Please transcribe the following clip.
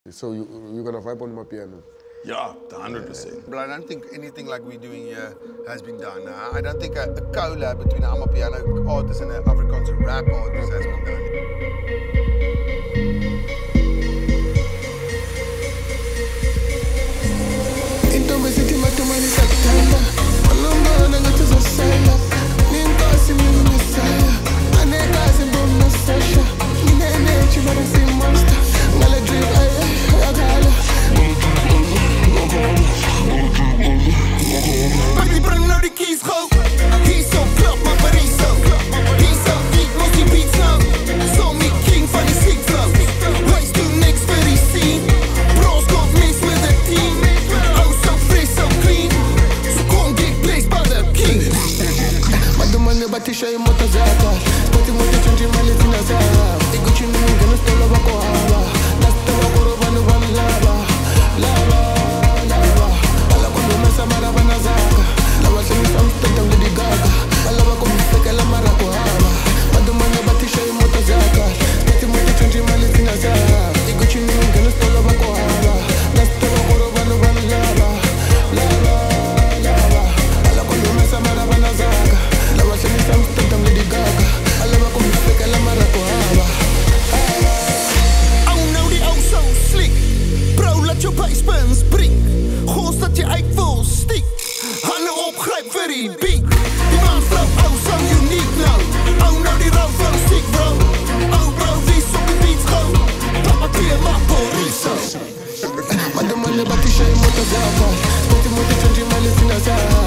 So you're gonna vibe on my piano? Yeah, 100%. But I don't think anything like we're doing here has been done. I don't think a collab between an Amapiano artist and an Afrikaans rap artist has been done. Batisha moto zaka spoti moto chunji mali tinazaa iguchi ninga no stolo bako haba nasta wakoro banu ban lava lava lava ala kono mesa mara banazaka lava semi samsta tangu di gaga ala bako mfeka la mara ko haba madumane batisha moto zaka spoti moto chunji mali tinazaa iguchi ninga no stolo bako haba nasta wakoro banu ban lava lava lava ala kono mesa mara banazaka lava semi samsta tangu di gaga ala bako mfeka la mara ko haba. Oh nou die oh zo slik. Bro laat jou bijspin spring. Goos dat je eik vol stiek. Handen opgrijp vir die beat. Die mansvrouw oh zo uniek nou. Oh nou die rauw flow stiek bro. Oh bro wie op de beat go. Papa tia ma poriso. Madumane batisha moto zaka spoti moto chunji mali tinazaa